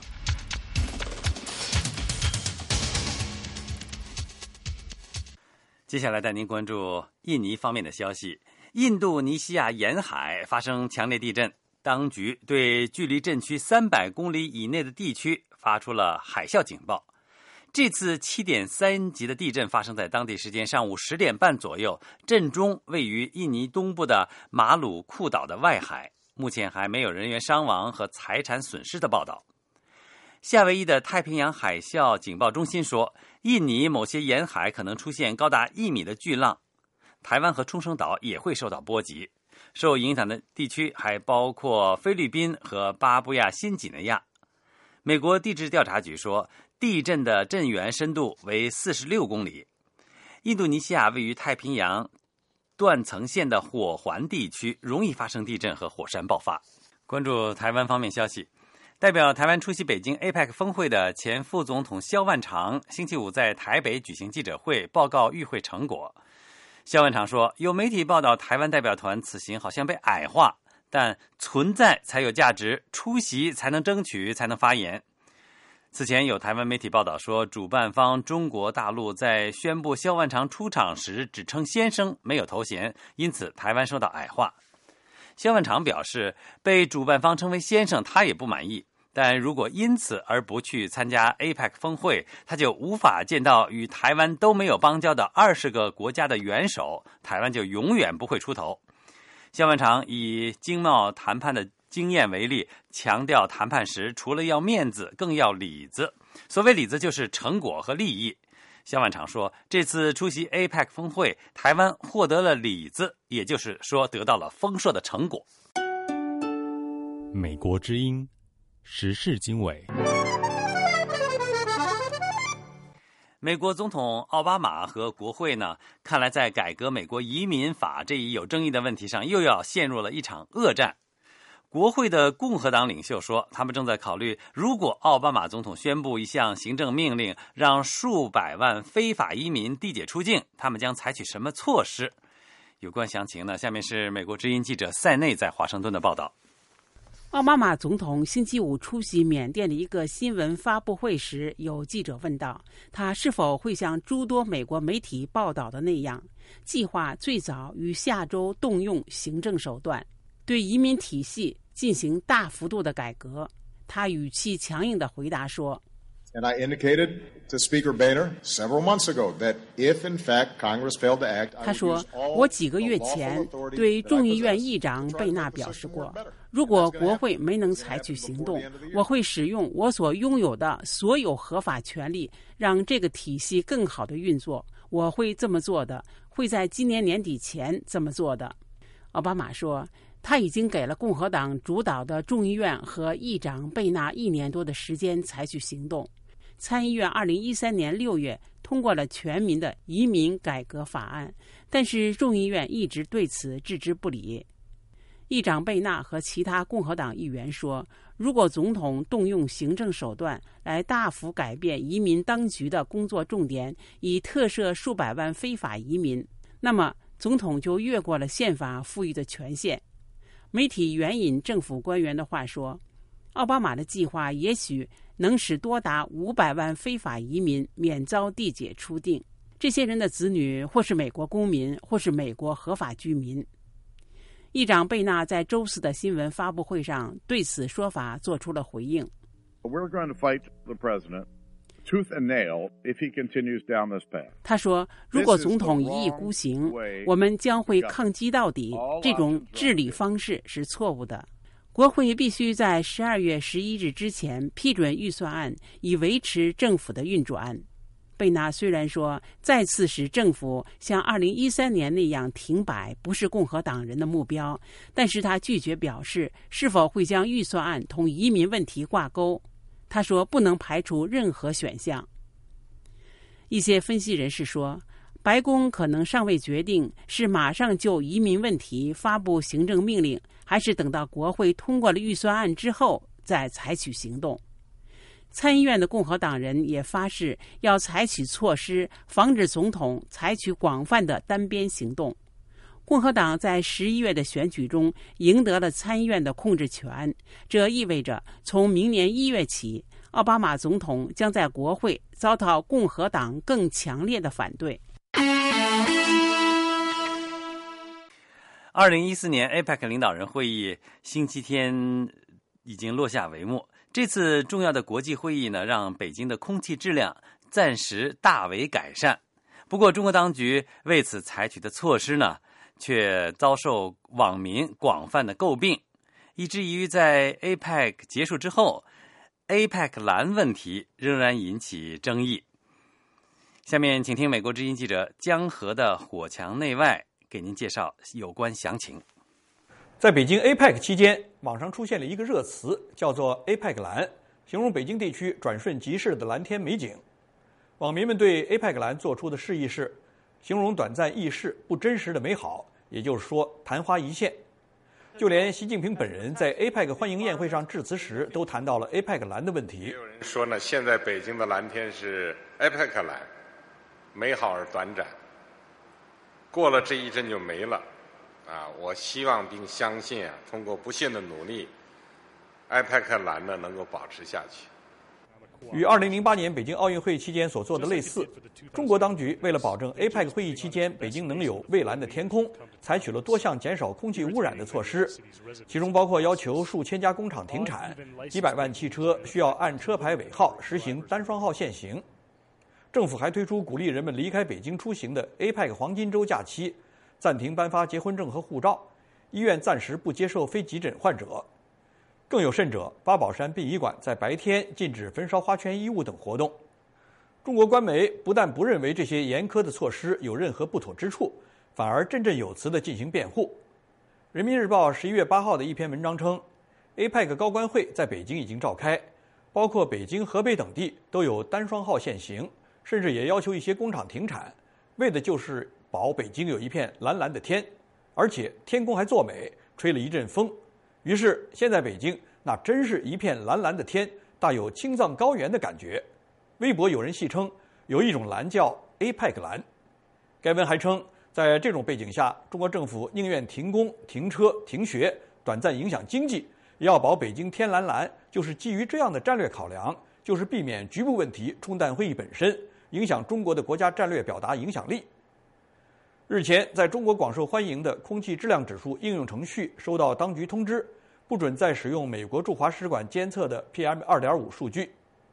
接下来带您关注印尼方面的消息。印度尼西亚沿海发生强烈地震，当局对距离震区三百公里以内的地区发出了海啸警报。这次 七点三 级的地震发生在当地时间上午十点半左右，震中位于印尼东部的马鲁库岛的外海，目前还没有人员伤亡和财产损失的报道。夏威夷的太平洋海啸警报中心说，印尼某些沿海可能出现高达一米的巨浪，台湾和冲绳岛也会受到波及。受影响的地区还包括菲律宾和巴布亚新几内亚。美国地质调查局说，地震的震源深度为四十六公里。印度尼西亚位于太平洋断层线的火环地区，容易发生地震和火山爆发。关注台湾方面消息。代表台湾出席北京 A PEC 峰会的前副总统萧万长星期五在台北举行记者会，报告与会成果。萧万长说，有媒体报道台湾代表团此行好像被矮化，但存在才有价值，出席才能争取，才能发言。此前有台湾媒体报道说，主办方中国大陆在宣布萧万长出场时只称先生，没有头衔，因此台湾受到矮化。萧万长表示，被主办方称为先生他也不满意，但如果因此而不去参加 A PEC 峰会，他就无法见到与台湾都没有邦交的二十个国家的元首，台湾就永远不会出头。萧万长以经贸谈判的经验为例，强调谈判时除了要面子，更要里子。所谓里子就是成果和利益。萧万长说，这次出席 A PEC 峰会，台湾获得了里子，也就是说得到了丰硕的成果。 美国之音时事经纬。 美国总统奥巴马和国会呢，看来在改革美国移民法这一有争议的问题上，又要陷入了一场恶战。国会的共和党领袖说，他们正在考虑，如果奥巴马总统宣布一项行政命令，让数百万非法移民递解出境，他们将采取什么措施。有关详情呢，下面是美国之音记者塞内在华盛顿的报道。 奥巴马总统星期五出席缅甸的一个新闻发布会时，有记者问道，他是否会像诸多美国媒体报道的那样，计划最早于下周动用行政手段，对移民体系进行大幅度的改革。他语气强硬地回答说 And I indicated to Speaker Boehner several months ago that if in fact Congress failed to act, 他说，我几个月前对众议院议长贝纳表示过，如果国会没能采取行动，我会使用我所拥有的所有合法权利，让这个体系更好地运作。我会这么做的，会在今年年底前这么做的。奥巴马说，他已经给了共和党主导的众议院和议长贝纳一年多的时间采取行动。参议院二零一三年六月通过了全民的移民改革法案，但是众议院一直对此置之不理。议长贝纳和其他共和党议员说，如果总统动用行政手段来大幅改变移民当局的工作重点，以特赦数百万非法移民，那么总统就越过了宪法赋予的权限。媒体援引政府官员的话说，奥巴马的计划也许能使多达五百万非法移民免遭递解出境，这些人的子女或是美国公民，或是美国合法居民。议长贝纳在周四的新闻发布会上对此说法做出了回应。 We're going to fight the president tooth and nail if he continues down this path. 他说，如果总统一意孤行，我们将会抗击到底。这种治理方式是错误的。国会必须在十二月十一日之前批准预算案，以维持政府的运转。贝纳虽然说再次使政府像二零一三年那样停摆不是共和党人的目标，但是他拒绝表示是否会将预算案同移民问题挂钩。他说不能排除任何选项。一些分析人士说，白宫可能尚未决定是马上就移民问题发布行政命令，还是等到国会通过了预算案之后再采取行动。参议院的共和党人也发誓要采取措施，防止总统采取广泛的单边行动。共和党在十一月的选举中赢得了参议院的控制权，这意味着从明年一月起，奥巴马总统将在国会遭到共和党更强烈的反对。 二零一四年 A P E C 领导人会议星期天已经落下帷幕。这次重要的国际会议呢，让北京的空气质量暂时大为改善。不过，中国当局为此采取的措施呢，却遭受网民广泛的诟病，以至于在 A P E C 结束之后 ，A P E C 蓝问题仍然引起争议。下面，请听美国之音记者江河的火墙内外给您介绍有关详情。 在北京 A P E C 期间，网上出现了一个热词，叫做 A P E C 蓝，形容北京地区转瞬即逝的蓝天美景。网民们对 A P E C 蓝做出的释义是，形容短暂易逝、不真实的美好，也就是说昙花一现。就连习近平本人在 A P E C 欢迎宴会上致辞时，都谈到了 A P E C 蓝的问题。 有人说呢，现在北京的蓝天是 A P E C 蓝，美好而短暂，过了这一阵就没了。啊，我希望并相信啊，通过不懈的努力 ，A P E C 蓝呢能够保持下去。 与二零零八年北京奥运会期间所做的类似，中国当局为了保证 A P E C 会议期间北京能有蔚蓝的天空，采取了多项减少空气污染的措施，其中包括要求数千家工厂停产，几百万汽车需要按车牌尾号实行单双号限行。政府还推出鼓励人们离开北京出行的 A P E C 黄金周假期，暂停颁发结婚证和护照，医院暂时不接受非急诊患者。更有甚者，八宝山殡仪馆在白天禁止焚烧花圈衣物等活动。中国官媒不但不认为这些严苛的措施有任何不妥之处，反而振振有词地进行辩护。人民日报十一月八号的一篇文章称 ，A P E C 高官会在北京已经召开，包括北京、河北等地都有单双号限行，甚至也要求一些工厂停产，为的就是保北京有一片蓝蓝的天，而且天空还作美，吹了一阵风。于是现在北京那真是一片蓝蓝的天，大有青藏高原的感觉。微博有人戏称有一种蓝叫 A P E C 蓝。该文还称，在这种背景下，中国政府宁愿停工、停车、停学，短暂影响经济，也要保北京天蓝蓝，就是基于这样的战略考量，就是避免局部问题冲淡会议本身，影响中国的国家战略表达影响力。日前，在中国广受欢迎的空气质量指数应用程序收到当局通知，不准再使用美国驻华使馆监测的 P M 二点五 数据。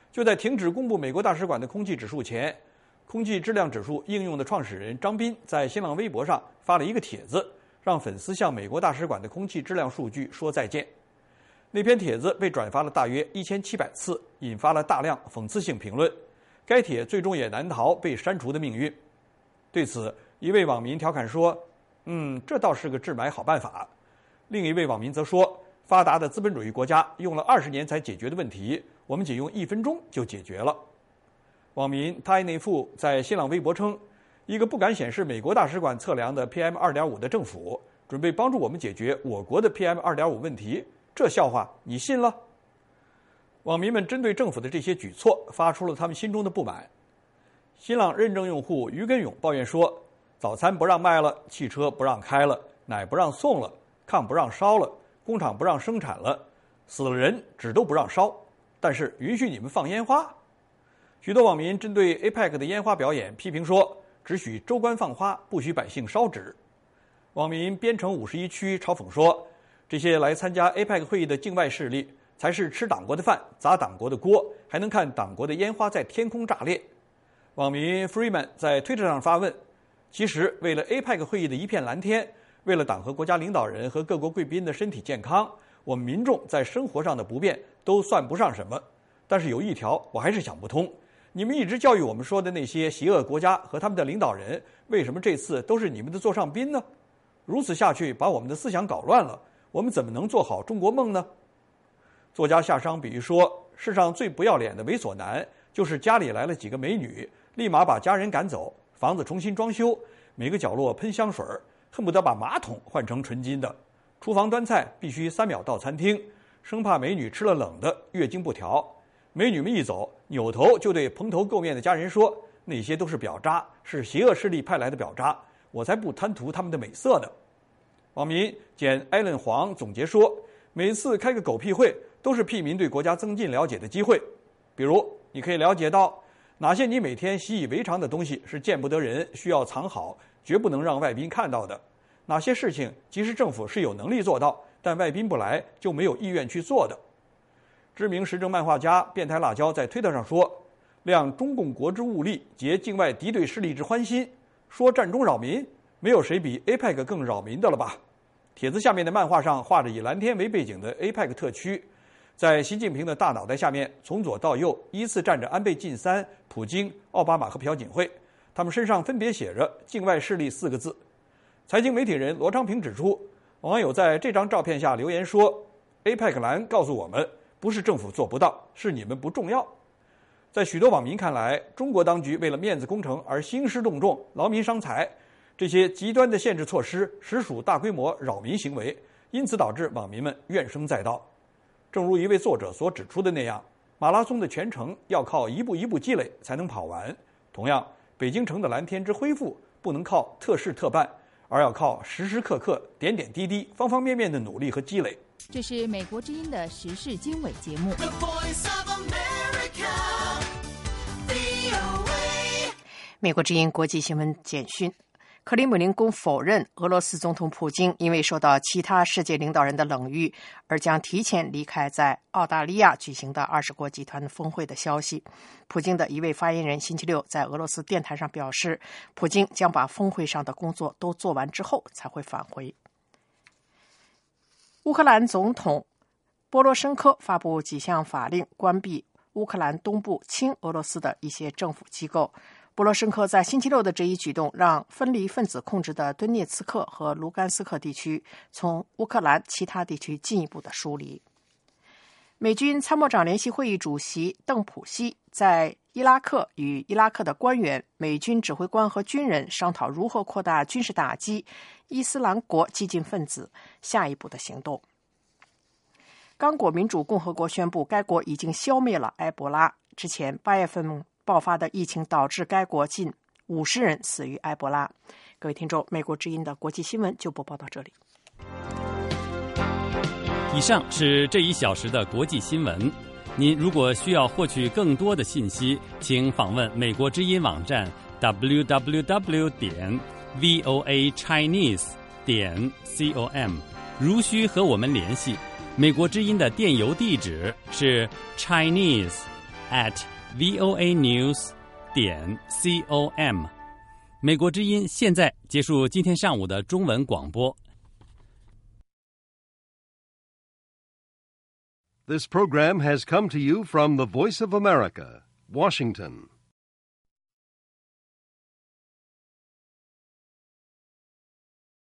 就在停止公布美国大使馆的空气指数前，空气质量指数应用的创始人张斌在新浪微博上发了一个帖子，让粉丝向美国大使馆的空气质量数据说再见。那篇帖子被转发了大约一千七百次，引发了大量讽刺性评论。该帖最终也难逃被删除的命运。对此，一位网民调侃说：“嗯，这倒是个治霾好办法。”另一位网民则说：“发达的资本主义国家用了二十年才解决的问题，我们仅用一分钟就解决了。”网民泰内富在新浪微博称：“一个不敢显示美国大使馆测量的 P M 二点五 的政府，准备帮助我们解决我国的 P M 二点五 问题，这笑话你信了？”网民们针对政府的这些举措发出了他们心中的不满。新浪认证用户于根勇抱怨说：“早餐不让卖了，汽车不让开了，奶不让送了，炕不让烧了，工厂不让生产了，死了人纸都不让烧，但是允许你们放烟花。”许多网民针对 A P E C 的烟花表演批评说：“只许州官放花，不许百姓烧纸。”网民边城五十一区嘲讽说：“这些来参加 A P E C 会议的境外势力才是吃党国的饭，砸党国的锅，还能看党国的烟花在天空炸裂。”网民 Freeman 在推特上发问：“其实为了 A P E C 会议的一片蓝天，为了党和国家领导人和各国贵宾的身体健康，我们民众在生活上的不便都算不上什么。但是有一条我还是想不通，你们一直教育我们说的那些邪恶国家和他们的领导人，为什么这次都是你们的座上宾呢？如此下去把我们的思想搞乱了，我们怎么能做好中国梦呢？”作家夏商比喻说，世上最不要脸的猥琐男，就是家里来了几个美女，立马把家人赶走，房子重新装修，每个角落喷香水，恨不得把马桶换成纯金的，厨房端菜必须三秒到餐厅，生怕美女吃了冷的月经不调。美女们一走，扭头就对蓬头垢面的家人说：“那些都是表渣，是邪恶势力派来的表渣，我才不贪图他们的美色呢。”网民简艾伦黄总结说：“每次开个狗屁会，都是屁民对国家增进了解的机会。比如，你可以了解到哪些你每天习以为常的东西是见不得人，需要藏好，绝不能让外宾看到的；哪些事情即使政府是有能力做到，但外宾不来就没有意愿去做的。”知名时政漫画家变态辣椒在推特上说：“量中共国之物力，结境外敌对势力之欢心。说战中扰民，没有谁比 A P E C 更扰民的了吧？”帖子下面的漫画上画着以蓝天为背景的 A P E C 特区，在习近平的大脑袋下面，从左到右依次站着安倍晋三、普京、奥巴马和朴槿惠，他们身上分别写着境外势力四个字。财经媒体人罗昌平指出，网友在这张照片下留言说： A P E C 蓝告诉我们，不是政府做不到，是你们不重要。在许多网民看来，中国当局为了面子工程而兴师动众，劳民伤财，这些极端的限制措施实属大规模扰民行为，因此导致网民们怨声载道。正如一位作者所指出的那样，马拉松的全程要靠一步一步积累才能跑完。同样，北京城的蓝天之恢复不能靠特事特办，而要靠时时刻刻、点点滴滴、方方面面的努力和积累。 这是美国之音的时事经纬节目。美国之音国际新闻简讯：克里姆林宫否认俄罗斯总统普京因为受到其他世界领导人的冷遇而将提前离开在澳大利亚举行的二十国集团峰会的消息。普京的一位发言人星期六在俄罗斯电台上表示，普京将把峰会上的工作都做完之后才会返回。乌克兰总统波罗申科发布几项法令，关闭乌克兰东部亲俄罗斯的一些政府机构。波罗申科在星期六的这一举动，让分离分子控制的顿涅茨克和卢甘斯克地区从乌克兰其他地区进一步的疏离。美军参谋长联席会议主席邓普西在伊拉克与伊拉克的官员、美军指挥官和军人商讨如何扩大军事打击伊斯兰国激进分子下一步的行动。刚果民主共和国宣布，该国已经消灭了埃博拉。之前八月份爆发的疫情导致该国近五十人死于埃博拉。各位听众，美国之音的国际新闻就播报到这里。 以上是这一小时的国际新闻。您如果需要获取更多的信息，请访问美国之音网站 double-u double-u double-u 点 voa chinese 点 com。如需和我们联系，美国之音的电邮地址是 chinese at voa news 点 com。美国之音现在结束今天上午的中文广播。 This program has come to you from the Voice of America, Washington.